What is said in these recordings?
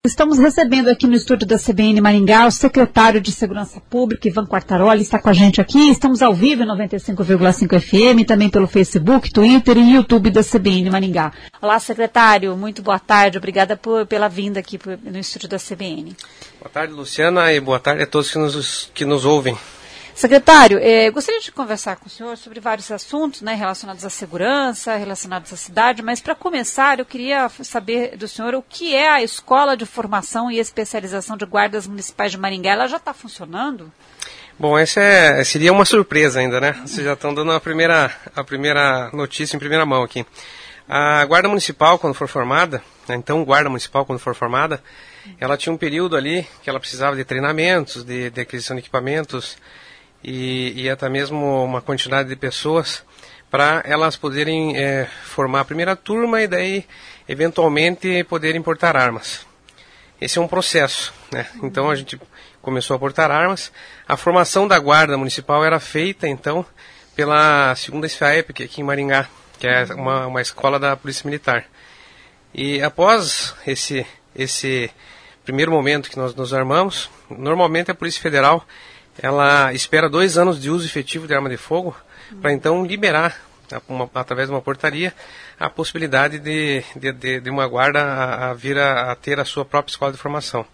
Estamos recebendo aqui no estúdio da CBN Maringá o secretário de Segurança Pública, Ivan Quartaroli, está com a gente aqui. Estamos ao vivo em 95,5 FM, também pelo Facebook, Twitter e YouTube da CBN Maringá. Olá, secretário, muito boa tarde, obrigada pela vinda aqui no estúdio da CBN. Boa tarde, Luciana, e boa tarde a todos que nos ouvem. Secretário, gostaria de conversar com o senhor sobre vários assuntos, né, relacionados à segurança, relacionados à cidade, mas para começar eu queria saber do senhor o que é a Escola de Formação e Especialização de Guardas Municipais de Maringá. Ela já está funcionando? Bom, essa seria uma surpresa ainda, né? Vocês já estão dando a primeira notícia em primeira mão aqui. A Guarda Municipal, quando for formada, Guarda Municipal, quando for formada, ela tinha um período ali que ela precisava de treinamentos, de aquisição de equipamentos, e até mesmo uma quantidade de pessoas para elas poderem formar a primeira turma e daí, eventualmente, poderem portar armas. Esse é um processo, né? Então, a gente começou a portar armas. A formação da Guarda Municipal era feita, então, pela 2ª SFAEP, aqui em Maringá, que é uma escola da Polícia Militar. E após esse primeiro momento que nós nos armamos, normalmente a Polícia Federal ela espera 2 anos de uso efetivo de arma de fogo para então liberar, através de uma portaria, a possibilidade de uma guarda vir a ter a sua própria escola de formação.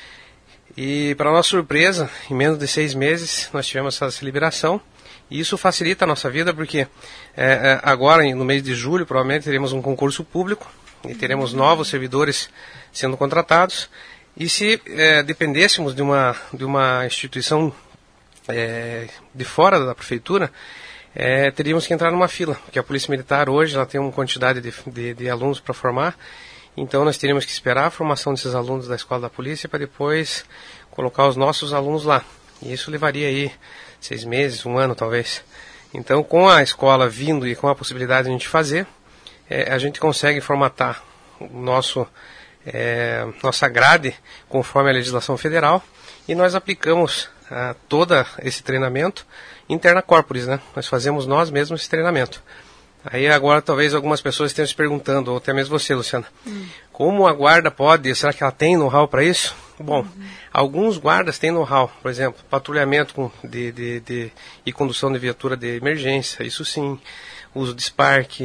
E, para nossa surpresa, em menos de 6 meses, nós tivemos essa liberação, e isso facilita a nossa vida, porque agora, no mês de julho, provavelmente teremos um concurso público, e teremos novos servidores sendo contratados, e se dependêssemos de uma instituição de fora da prefeitura, teríamos que entrar numa fila, porque a Polícia Militar hoje ela tem uma quantidade de alunos para formar, então nós teríamos que esperar a formação desses alunos da Escola da Polícia para depois colocar os nossos alunos lá. E isso levaria aí 6 meses, 1 ano talvez. Então, com a escola vindo e com a possibilidade de a gente fazer, a gente consegue formatar nossa grade conforme a legislação federal e nós aplicamos todo esse treinamento interna corporis, né? Nós fazemos nós mesmos esse treinamento. Aí agora talvez algumas pessoas estejam se perguntando, ou até mesmo você, Luciana, como a guarda pode, será que ela tem know-how para isso? Bom, alguns guardas têm know-how, por exemplo, patrulhamento e condução de viatura de emergência, isso sim, uso de Spark,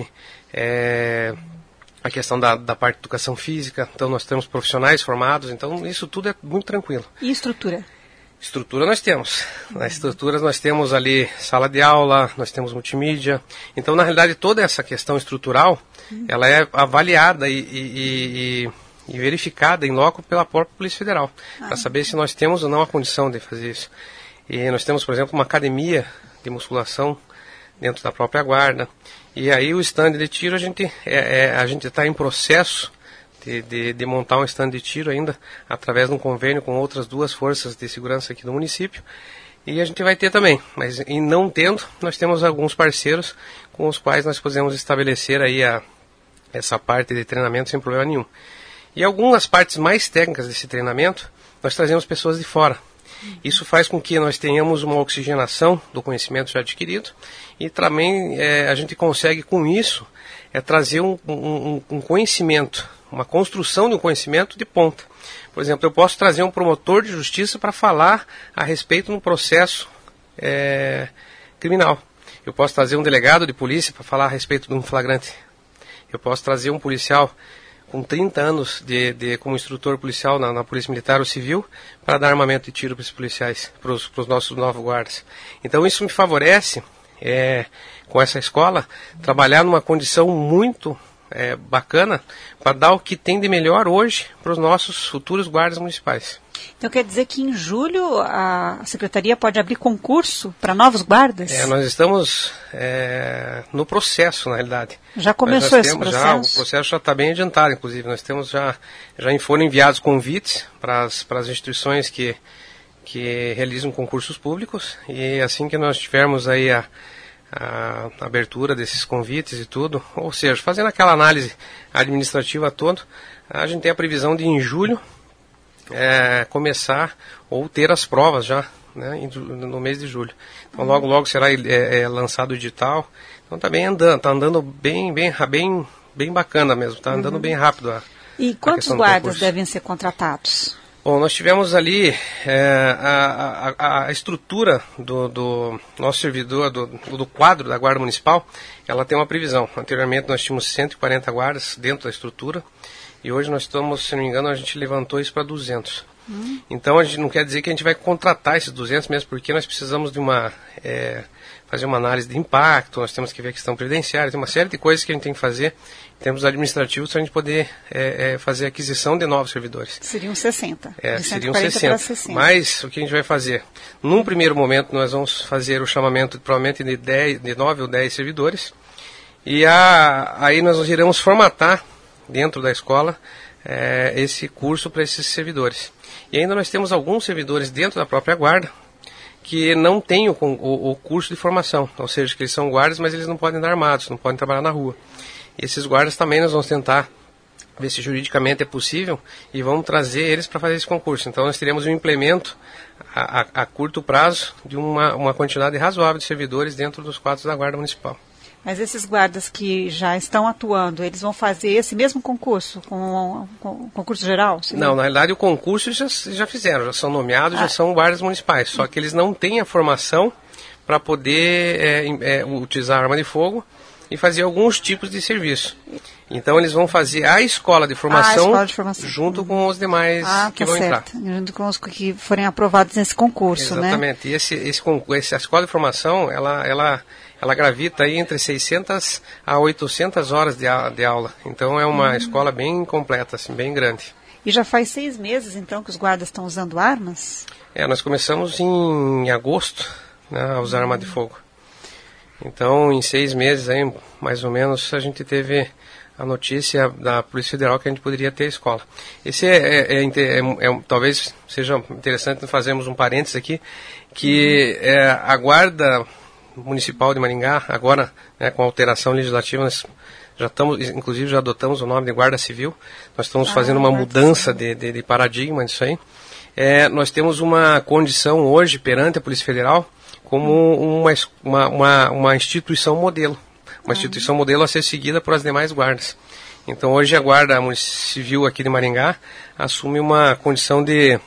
a questão da parte de educação física, então nós temos profissionais formados, então isso tudo é muito tranquilo. E estrutura? Estrutura nós temos. Nas estruturas nós temos ali sala de aula, nós temos multimídia. Então, na realidade, toda essa questão estrutural, ela é avaliada e verificada em loco pela própria Polícia Federal, para saber se nós temos ou não a condição de fazer isso. E nós temos, por exemplo, uma academia de musculação dentro da própria guarda. E aí o stand de tiro, a gente está em processo de montar um stand de tiro ainda, através de um convênio com outras 2 forças de segurança aqui do município. E a gente vai ter também, mas em não tendo, nós temos alguns parceiros com os quais nós podemos estabelecer aí essa parte de treinamento sem problema nenhum. E algumas partes mais técnicas desse treinamento, nós trazemos pessoas de fora. Isso faz com que nós tenhamos uma oxigenação do conhecimento já adquirido e também a gente consegue com isso trazer um conhecimento, uma construção de um conhecimento de ponta. Por exemplo, eu posso trazer um promotor de justiça para falar a respeito de um processo criminal. Eu posso trazer um delegado de polícia para falar a respeito de um flagrante. Eu posso trazer um policial com 30 anos como instrutor policial na Polícia Militar ou Civil para dar armamento de tiro para os policiais, para os nossos novos guardas. Então isso me favorece, com essa escola, trabalhar numa condição muito bacana para dar o que tem de melhor hoje para os nossos futuros guardas municipais. Então quer dizer que em julho a Secretaria pode abrir concurso para novos guardas? Nós estamos no processo, na realidade. Já começou esse processo? O processo já está bem adiantado, inclusive. Nós temos já foram enviados convites para as instituições que realizam concursos públicos, e assim que nós tivermos aí a abertura desses convites e tudo, ou seja, fazendo aquela análise administrativa toda, a gente tem a previsão de em julho começar ou ter as provas já, né, no mês de julho. Então logo será lançado o edital. Então está andando bem bacana mesmo, está andando bem rápido E quantos guardas devem ser contratados? Bom, nós tivemos ali a estrutura do nosso servidor, do quadro da Guarda Municipal, ela tem uma previsão. Anteriormente nós tínhamos 140 guardas dentro da estrutura e hoje nós estamos, se não me engano, a gente levantou isso para 200. Então a gente não quer dizer que a gente vai contratar esses 200, mesmo porque nós precisamos de fazer uma análise de impacto, nós temos que ver a questão previdenciária, tem uma série de coisas que a gente tem que fazer em termos administrativos para a gente poder fazer a aquisição de novos servidores. Seriam 60. Seriam 60. Mas o que a gente vai fazer? Num primeiro momento nós vamos fazer o chamamento provavelmente de 9 ou 10 servidores e aí nós iremos formatar dentro da escola esse curso para esses servidores. E ainda nós temos alguns servidores dentro da própria guarda que não têm o curso de formação, ou seja, que eles são guardas, mas eles não podem andar armados, não podem trabalhar na rua. E esses guardas também nós vamos tentar ver se juridicamente é possível e vamos trazer eles para fazer esse concurso. Então nós teremos um implemento a curto prazo de uma quantidade razoável de servidores dentro dos quadros da Guarda Municipal. Mas esses guardas que já estão atuando, eles vão fazer esse mesmo concurso, com concurso geral? Não, na realidade o concurso já fizeram, já são nomeados, já são guardas municipais, só que eles não têm a formação para poder utilizar arma de fogo e fazer alguns tipos de serviço. Então eles vão fazer a escola de formação, junto com os demais que vão entrar. Junto com os que forem aprovados nesse concurso, exatamente. Né? E a escola de formação, ela gravita aí entre 600 a 800 horas de aula. Então é uma escola bem completa, assim, bem grande. E já faz 6 meses, então, que os guardas estão usando armas? Nós começamos em agosto, né, a usar arma de fogo. Então, em 6 meses, aí, mais ou menos, a gente teve a notícia da Polícia Federal que a gente poderia ter a escola. Esse talvez seja interessante fazermos um parênteses aqui, que a Guarda Municipal de Maringá, agora, né, com a alteração legislativa, nós inclusive já adotamos o nome de Guarda Civil, nós estamos fazendo uma mudança de paradigma nisso aí. Nós temos uma condição hoje perante a Polícia Federal como uma instituição modelo. Uma instituição modelo a ser seguida por as demais guardas. Então hoje a Guarda Civil aqui de Maringá assume uma condição de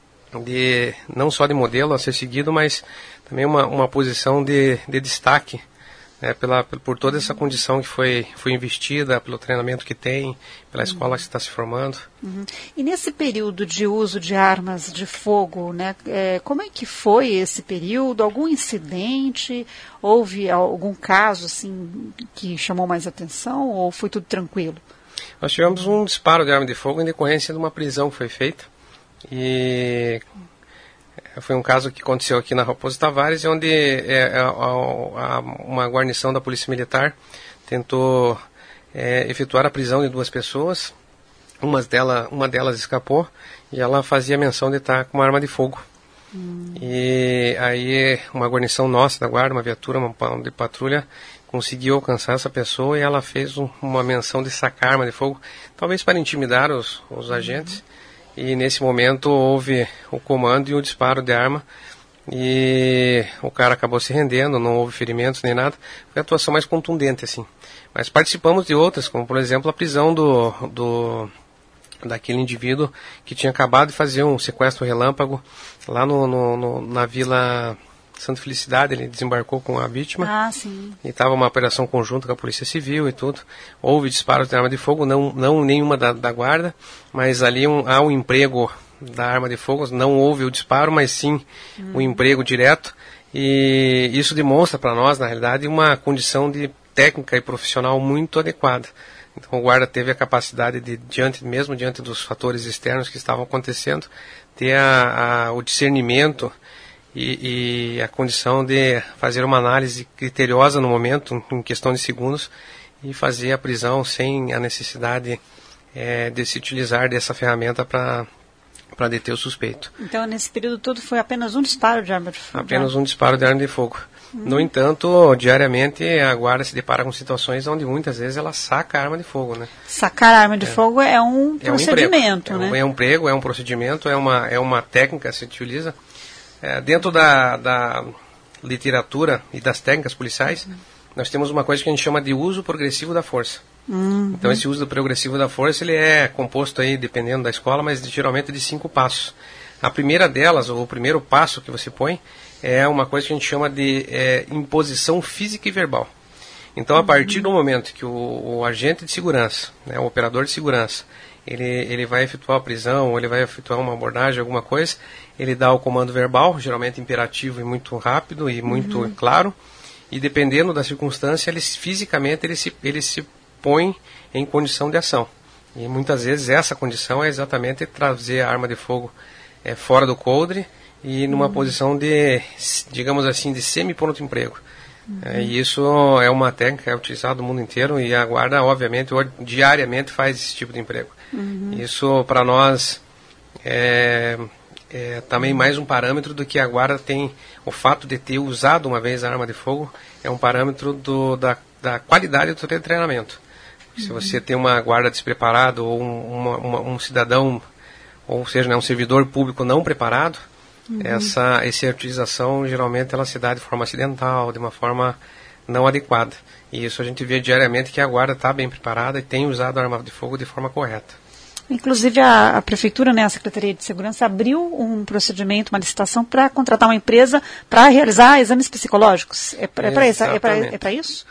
não só de modelo a ser seguido, mas também uma posição de destaque, né, por toda essa condição que foi investida, pelo treinamento que tem, pela escola que está se formando. E nesse período de uso de armas de fogo, né, como é que foi esse período? Algum incidente? Houve algum caso assim, que chamou mais atenção ou foi tudo tranquilo? Nós tivemos um disparo de arma de fogo em decorrência de uma prisão que foi feita. E foi um caso que aconteceu aqui na Raposo Tavares, onde uma guarnição da Polícia Militar tentou efetuar a prisão de 2 pessoas. Uma delas escapou e ela fazia menção de estar com uma arma de fogo. E aí uma guarnição nossa da guarda, uma viatura, de patrulha, conseguiu alcançar essa pessoa e ela fez uma menção de sacar arma de fogo, talvez para intimidar os agentes. E nesse momento houve o comando e o disparo de arma e o cara acabou se rendendo, não houve ferimentos nem nada. Foi a atuação mais contundente, assim. Mas participamos de outras, como por exemplo a prisão daquele indivíduo que tinha acabado de fazer um sequestro relâmpago lá na Vila Santa Felicidade. Ele desembarcou com a vítima. Sim. E estava uma operação conjunta com a Polícia Civil e tudo. Houve disparos de arma de fogo, não nenhuma da guarda, mas ali há um emprego da arma de fogo. Não houve o disparo, mas sim o emprego direto. E isso demonstra para nós, na realidade, uma condição de técnica e profissional muito adequada. Então o guarda teve a capacidade de, mesmo diante dos fatores externos que estavam acontecendo, ter o discernimento e a condição de fazer uma análise criteriosa no momento, em questão de segundos, e fazer a prisão sem a necessidade de se utilizar dessa ferramenta para deter o suspeito. Então, nesse período todo, foi apenas um disparo de arma de fogo? Apenas um disparo de arma de fogo. No entanto, diariamente, a guarda se depara com situações onde muitas vezes ela saca a arma de fogo, né? Sacar a arma de fogo é um procedimento, né? É um emprego, é um procedimento, é uma técnica que se utiliza. Dentro da literatura e das técnicas policiais, nós temos uma coisa que a gente chama de uso progressivo da força. Então esse uso progressivo da força, ele é composto aí, dependendo da escola, mas geralmente de 5 passos. A primeira delas, ou o primeiro passo que você põe, é uma coisa que a gente chama de imposição física e verbal. Então, a partir do momento que o agente de segurança, né, o operador de segurança, ele vai efetuar a prisão, ou ele vai efetuar uma abordagem, alguma coisa, ele dá o comando verbal, geralmente imperativo e muito rápido e muito claro, e dependendo da circunstância, fisicamente ele se põe em condição de ação. E muitas vezes essa condição é exatamente trazer a arma de fogo fora do coldre e numa posição de, digamos assim, de semi-pronto emprego. E isso é uma técnica que é utilizada no mundo inteiro e a guarda, obviamente, diariamente faz esse tipo de emprego. Isso, para nós, é também mais um parâmetro do que a guarda tem. O fato de ter usado uma vez a arma de fogo é um parâmetro da qualidade do treinamento. Se você tem uma guarda despreparada ou um cidadão, ou seja, né, um servidor público não preparado, essa utilização geralmente ela se dá de forma acidental, de uma forma não adequada. E isso a gente vê diariamente que a guarda está bem preparada e tem usado a arma de fogo de forma correta. Inclusive a Prefeitura, né, a Secretaria de Segurança, abriu um procedimento, uma licitação para contratar uma empresa para realizar exames psicológicos. É para isso?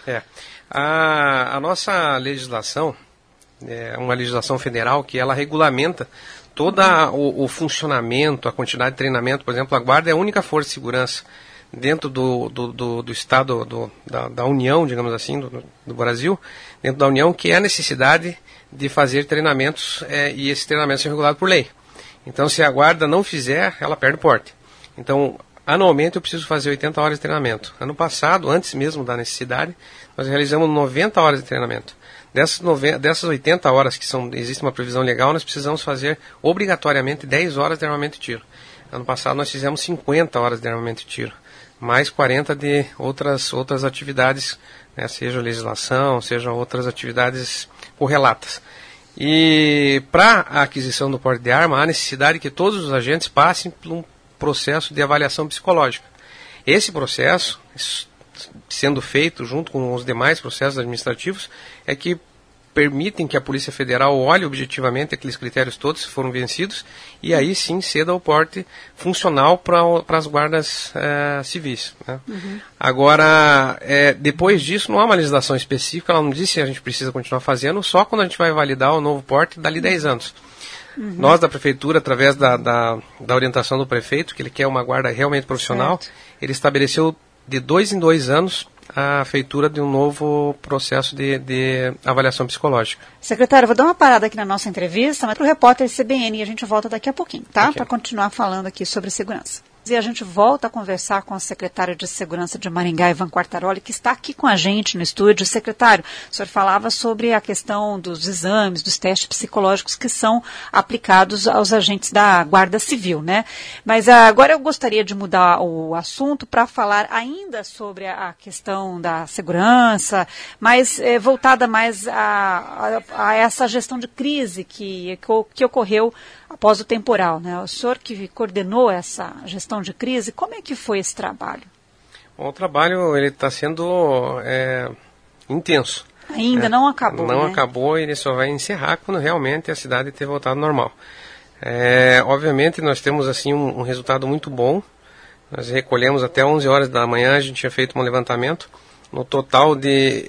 A nossa legislação é uma legislação federal que ela regulamenta todo o funcionamento, a quantidade de treinamento. Por exemplo, a guarda é a única força de segurança dentro do Estado, da União, digamos assim, do Brasil, dentro da União, que é a necessidade de fazer treinamentos e esses treinamentos são regulados por lei. Então, se a guarda não fizer, ela perde o porte. Então, anualmente eu preciso fazer 80 horas de treinamento. Ano passado, antes mesmo da necessidade, nós realizamos 90 horas de treinamento. Dessas 80 horas que existe uma previsão legal, nós precisamos fazer obrigatoriamente 10 horas de armamento e tiro. Ano passado nós fizemos 50 horas de armamento e tiro, mais 40 de outras atividades, né, seja legislação, seja outras atividades correlatas. E para a aquisição do porte de arma, há necessidade que todos os agentes passem por um processo de avaliação psicológica. Esse processo, sendo feito junto com os demais processos administrativos, é que permitem que a Polícia Federal olhe objetivamente aqueles critérios todos, se foram vencidos, e aí sim ceda o porte funcional para as guardas civis. Né? Agora, depois disso, não há uma legislação específica, ela não diz se a gente precisa continuar fazendo, só quando a gente vai validar o novo porte dali 10 anos. Nós, da Prefeitura, através da orientação do prefeito, que ele quer uma guarda realmente profissional, ele estabeleceu de 2 em 2 anos a feitura de um novo processo de avaliação psicológica. Secretário, vou dar uma parada aqui na nossa entrevista, mas para o repórter CBN e a gente volta daqui a pouquinho, tá? Okay. Para continuar falando aqui sobre segurança. E a gente volta a conversar com o secretário de Segurança de Maringá, Ivan Quartaroli, que está aqui com a gente no estúdio. Secretário, o senhor falava sobre a questão dos exames, dos testes psicológicos que são aplicados aos agentes da Guarda Civil, né? Mas agora eu gostaria de mudar o assunto para falar ainda sobre a questão da segurança, mas voltada mais a essa gestão de crise que ocorreu após o temporal, né? O senhor que coordenou essa gestão de crise, como é que foi esse trabalho? Bom, o trabalho está sendo intenso. Ainda não acabou, Não né? acabou e ele só vai encerrar quando realmente a cidade ter voltado ao normal. Obviamente nós temos assim um resultado muito bom. Nós recolhemos até 11 horas da manhã, a gente tinha feito um levantamento. No total de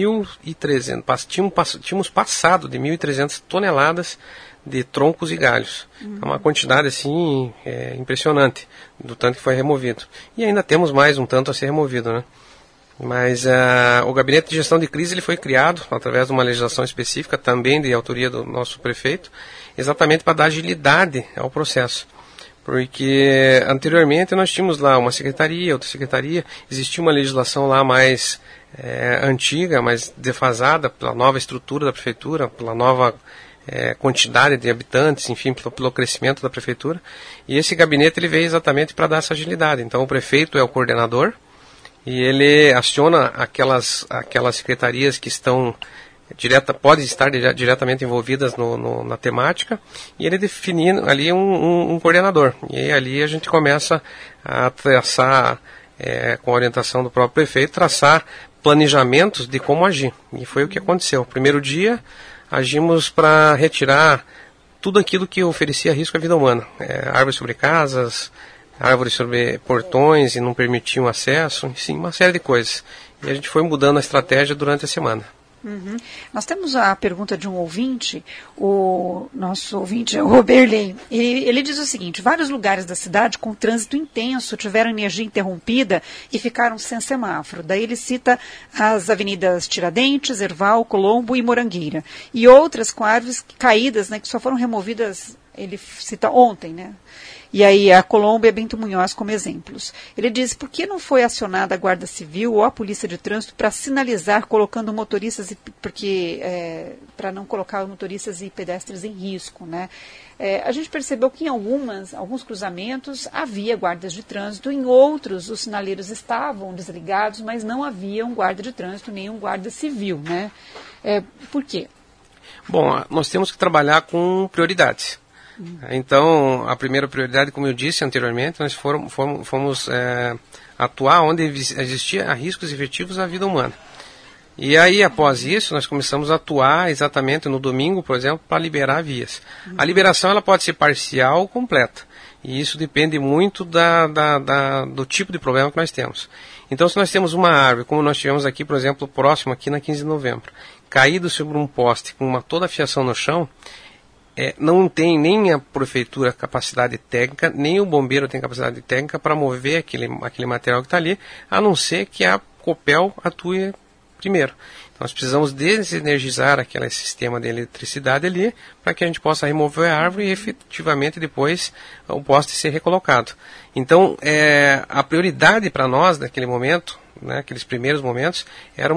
1.300, tínhamos passado de 1.300 toneladas de troncos e galhos. É uma quantidade assim impressionante do tanto que foi removido. E ainda temos mais um tanto a ser removido, né? Mas o Gabinete de Gestão de Crise ele foi criado através de uma legislação específica, também de autoria do nosso prefeito, exatamente para dar agilidade ao processo. Porque anteriormente nós tínhamos lá uma secretaria, outra secretaria, existia uma legislação lá mais antiga, mais defasada pela nova estrutura da prefeitura, pela nova quantidade de habitantes, enfim, pelo crescimento da prefeitura. E esse gabinete ele veio exatamente para dar essa agilidade. Então o prefeito é o coordenador e ele aciona aquelas secretarias que estão podem estar diretamente envolvidas na temática, e ele define ali um coordenador. E ali a gente começa a traçar, com a orientação do próprio prefeito, traçar planejamentos de como agir. E foi o que aconteceu. Primeiro dia, agimos para retirar tudo aquilo que oferecia risco à vida humana. Árvores sobre casas, árvores sobre portões e não permitiam acesso, enfim, uma série de coisas. E a gente foi mudando a estratégia durante a semana. Uhum. Nós temos a pergunta de um ouvinte, o nosso ouvinte é o Roberley. Ele diz o seguinte: vários lugares da cidade com trânsito intenso tiveram energia interrompida e ficaram sem semáforo. Daí ele cita as avenidas Tiradentes, Erval, Colombo e Morangueira. E outras com árvores caídas, né, que só foram removidas, ele cita ontem, né? E aí a Colombo e a Bento Munhoz como exemplos. Ele diz: por que não foi acionada a Guarda Civil ou a Polícia de Trânsito para sinalizar, colocando motoristas, para não colocar motoristas e pedestres em risco, né? A gente percebeu que em alguns cruzamentos havia guardas de trânsito, em outros os sinaleiros estavam desligados, mas não havia um guarda de trânsito nem um guarda civil, né? Por quê? Bom, nós temos que trabalhar com prioridades. Então, a primeira prioridade, como eu disse anteriormente, nós fomos atuar onde existia riscos efetivos à vida humana. E aí, após isso, nós começamos a atuar exatamente no domingo, por exemplo, para liberar vias. A liberação ela pode ser parcial ou completa. E isso depende muito do tipo de problema que nós temos. Então, se nós temos uma árvore, como nós tivemos aqui, por exemplo, próximo aqui na 15 de novembro, caído sobre um poste com toda a fiação no chão, não tem nem a prefeitura capacidade técnica, nem o bombeiro tem capacidade técnica para mover aquele material que está ali, a não ser que a Copel atue primeiro. Então, nós precisamos desenergizar aquele sistema de eletricidade ali, para que a gente possa remover a árvore e efetivamente depois o poste ser recolocado. Então, a prioridade para nós naquele momento, né, aqueles primeiros momentos, era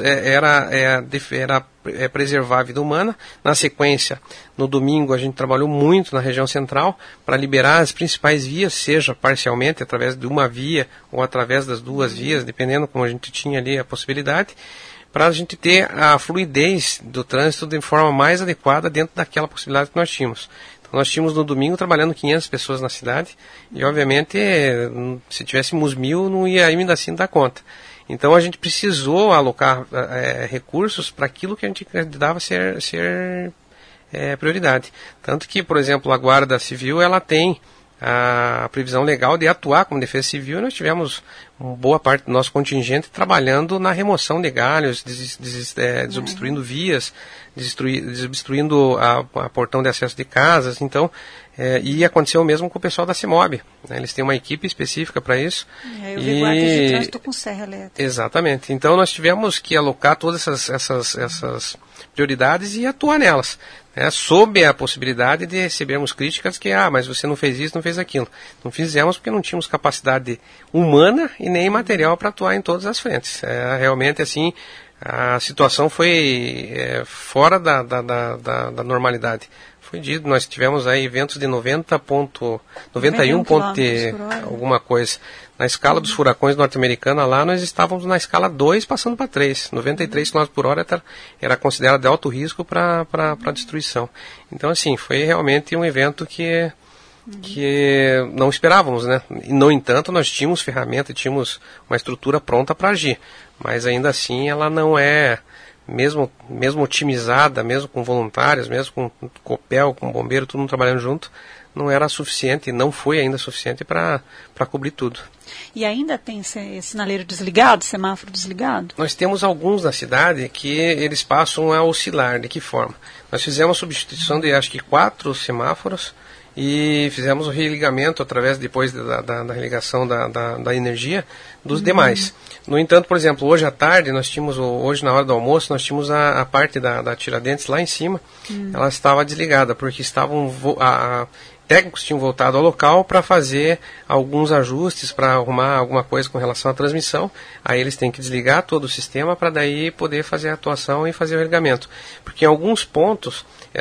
preservar a vida humana. Na sequência, no domingo, a gente trabalhou muito na região central para liberar as principais vias, seja parcialmente através de uma via ou através das duas vias, dependendo como a gente tinha ali a possibilidade, para a gente ter a fluidez do trânsito de forma mais adequada dentro daquela possibilidade que nós tínhamos. Então, nós tínhamos no domingo trabalhando 500 pessoas na cidade e, obviamente, se tivéssemos 1.000, não ia ainda assim dar conta. Então, a gente precisou alocar recursos para aquilo que a gente acreditava ser prioridade. Tanto que, por exemplo, a Guarda Civil ela tem a previsão legal de atuar como defesa civil. Nós tivemos uma boa parte do nosso contingente trabalhando na remoção de galhos, desobstruindo vias, desobstruindo a portão de acesso de casas. Então, e aconteceu o mesmo com o pessoal da CEMOB, né? Eles têm uma equipe específica para isso. Eu vi guardas de trânsito com serra elétrica. Exatamente. Então, nós tivemos que alocar todas essas prioridades e atuar nelas, né, sob a possibilidade de recebermos críticas que, mas você não fez isso, não fez aquilo. Não fizemos porque não tínhamos capacidade humana e nem material para atuar em todas as frentes. Realmente, assim, a situação foi fora da normalidade. Foi dito, nós tivemos aí ventos de 91 ponto alguma coisa. Na escala dos furacões norte-americanos lá, nós estávamos na escala 2 passando para 3. 93 km por hora era considerado de alto risco para destruição. Então, assim, foi realmente um evento que não esperávamos, né? E, no entanto, nós tínhamos ferramenta, tínhamos uma estrutura pronta para agir. Mas ainda assim, ela não é... Mesmo otimizada, mesmo com voluntários, mesmo com Copel, com bombeiro, todo mundo trabalhando junto, não era suficiente, não foi ainda suficiente para cobrir tudo. E ainda tem sinaleiro desligado, semáforo desligado? Nós temos alguns na cidade que eles passam a oscilar. De que forma? Nós fizemos a substituição de acho que 4 semáforos e fizemos o religamento através, depois da religação da energia, dos demais. No entanto, por exemplo, hoje à tarde, hoje na hora do almoço, nós tínhamos a parte da Tiradentes lá em cima, ela estava desligada, porque técnicos tinham voltado ao local para fazer alguns ajustes, para arrumar alguma coisa com relação à transmissão. Aí eles têm que desligar todo o sistema para daí poder fazer a atuação e fazer o religamento. Porque em alguns pontos,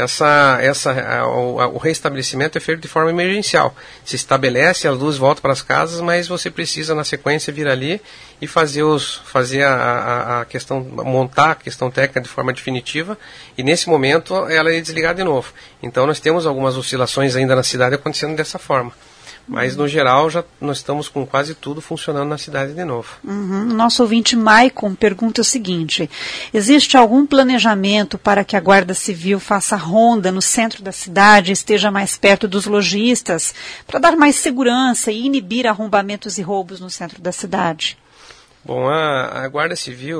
o restabelecimento é feito de forma emergencial. Se estabelece, as luzes voltam para as casas, mas você precisa na sequência vir ali e montar a questão técnica de forma definitiva, e nesse momento ela é desligada de novo. Então nós temos algumas oscilações ainda na cidade acontecendo dessa forma. Mas, no geral, já nós estamos com quase tudo funcionando na cidade de novo. Nosso ouvinte Maicon pergunta o seguinte: existe algum planejamento para que a Guarda Civil faça ronda no centro da cidade, esteja mais perto dos lojistas, para dar mais segurança e inibir arrombamentos e roubos no centro da cidade? Bom, a Guarda Civil,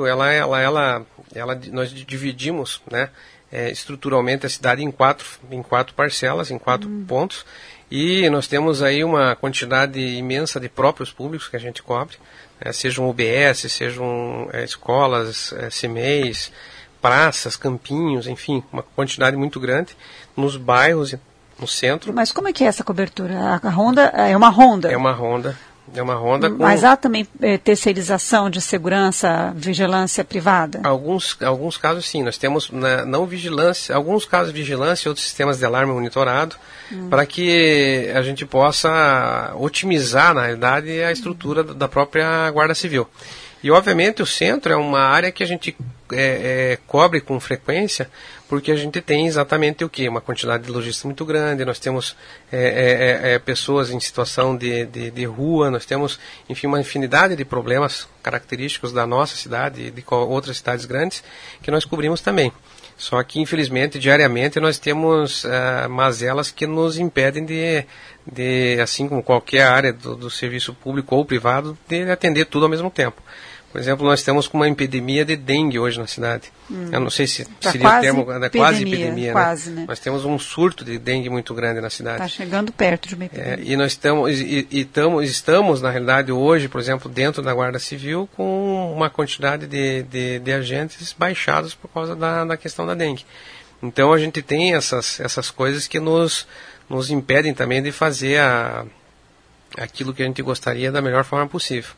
nós dividimos, né, estruturalmente a cidade em quatro parcelas, em 4 pontos. E nós temos aí uma quantidade imensa de próprios públicos que a gente cobre, sejam UBS, sejam escolas, CMEs, praças, campinhos, enfim, uma quantidade muito grande nos bairros, no centro. Mas como é que é essa cobertura? A ronda é uma ronda? É uma ronda. Mas há também terceirização de segurança, vigilância privada? Alguns casos sim, nós temos não vigilância, alguns casos de vigilância e outros sistemas de alarme monitorado, para que a gente possa otimizar, na realidade, a estrutura da própria Guarda Civil. E, obviamente, o centro é uma área que a gente cobre com frequência, porque a gente tem exatamente o quê? Uma quantidade de lojistas muito grande, nós temos pessoas em situação de rua, nós temos, enfim, uma infinidade de problemas característicos da nossa cidade e de outras cidades grandes que nós cobrimos também. Só que, infelizmente, diariamente nós temos mazelas que nos impedem de, assim como qualquer área do serviço público ou privado, de atender tudo ao mesmo tempo. Por exemplo, nós estamos com uma epidemia de dengue hoje na cidade. Eu não sei se seria o termo, quase epidemia, quase, né? Nós temos um surto de dengue muito grande na cidade. Está chegando perto de uma epidemia. E nós estamos, na realidade, hoje, por exemplo, dentro da Guarda Civil, com uma quantidade de agentes baixados por causa da questão da dengue. Então, a gente tem essas coisas que nos impedem também de fazer aquilo que a gente gostaria da melhor forma possível.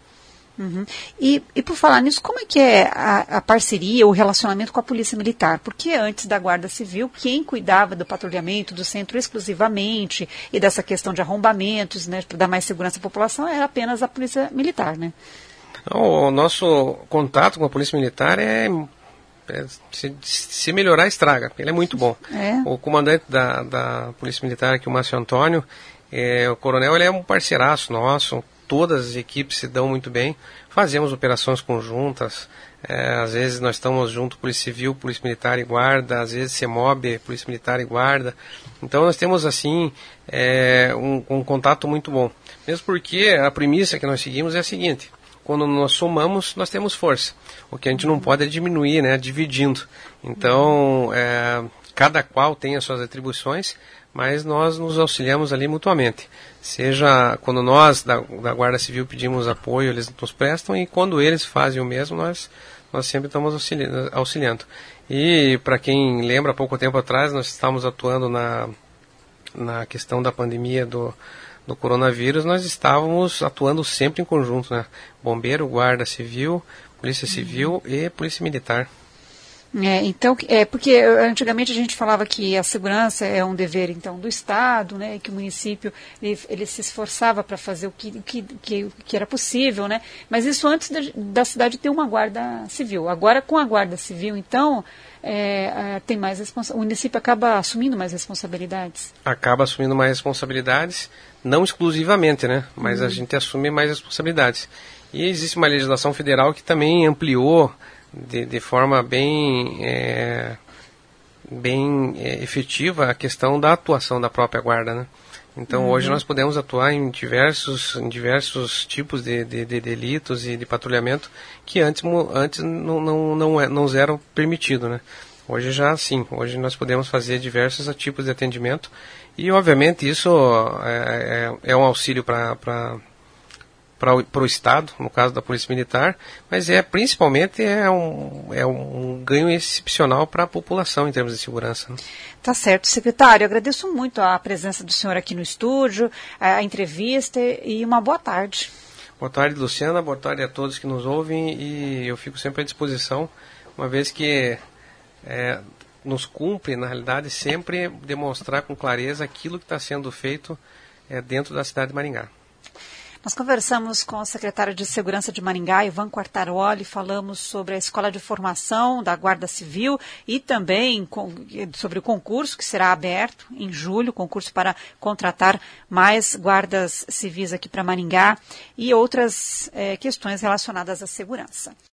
E por falar nisso, como é que é a parceria, o relacionamento com a Polícia Militar? Porque antes da Guarda Civil, quem cuidava do patrulhamento do centro exclusivamente e dessa questão de arrombamentos, né, para dar mais segurança à população, era apenas a Polícia Militar, né? O nosso contato com a Polícia Militar se melhorar, estraga. Ele é muito bom. O comandante da Polícia Militar, aqui, o Márcio Antônio, o coronel, ele é um parceiraço nosso. Todas as equipes se dão muito bem, fazemos operações conjuntas, às vezes nós estamos junto, Polícia Civil, Polícia Militar e Guarda, às vezes CEMOB, Polícia Militar e Guarda. Então nós temos assim um contato muito bom. Mesmo porque a premissa que nós seguimos é a seguinte: quando nós somamos, nós temos força. O que a gente não pode é diminuir, né, dividindo. Então, cada qual tem as suas atribuições, mas nós nos auxiliamos ali mutuamente. Seja quando nós, da Guarda Civil, pedimos apoio, eles nos prestam, e quando eles fazem o mesmo, nós sempre estamos auxiliando. E, para quem lembra, há pouco tempo atrás, nós estávamos atuando na questão da pandemia do coronavírus, nós estávamos atuando sempre em conjunto, né? Bombeiro, Guarda Civil, Polícia Civil e Polícia Militar. Então, porque antigamente a gente falava que a segurança é um dever, então, do Estado, né, e que o município ele se esforçava para fazer o que era possível, né, mas isso antes da cidade ter uma Guarda Civil. Agora, com a Guarda Civil, então, tem mais o município acaba assumindo mais responsabilidades? Acaba assumindo mais responsabilidades, não exclusivamente, né, mas a gente assume mais responsabilidades. E existe uma legislação federal que também ampliou de forma bem efetiva a questão da atuação da própria guarda, né? Então hoje nós podemos atuar em diversos tipos de delitos e de patrulhamento que antes não eram permitidos, né? Hoje já sim, hoje nós podemos fazer diversos tipos de atendimento e obviamente isso é um auxílio para o Estado, no caso da Polícia Militar, mas principalmente um ganho excepcional para a população em termos de segurança, né? Tá certo, secretário. Agradeço muito a presença do senhor aqui no estúdio, a entrevista e uma boa tarde. Boa tarde, Luciana. Boa tarde a todos que nos ouvem e eu fico sempre à disposição, uma vez que nos cumpre, na realidade, sempre demonstrar com clareza aquilo que está sendo feito dentro da cidade de Maringá. Nós conversamos com o secretário de Segurança de Maringá, Ivan Quartaroli, falamos sobre a escola de formação da Guarda Civil e também sobre o concurso que será aberto em julho, concurso para contratar mais guardas civis aqui para Maringá e outras questões relacionadas à segurança.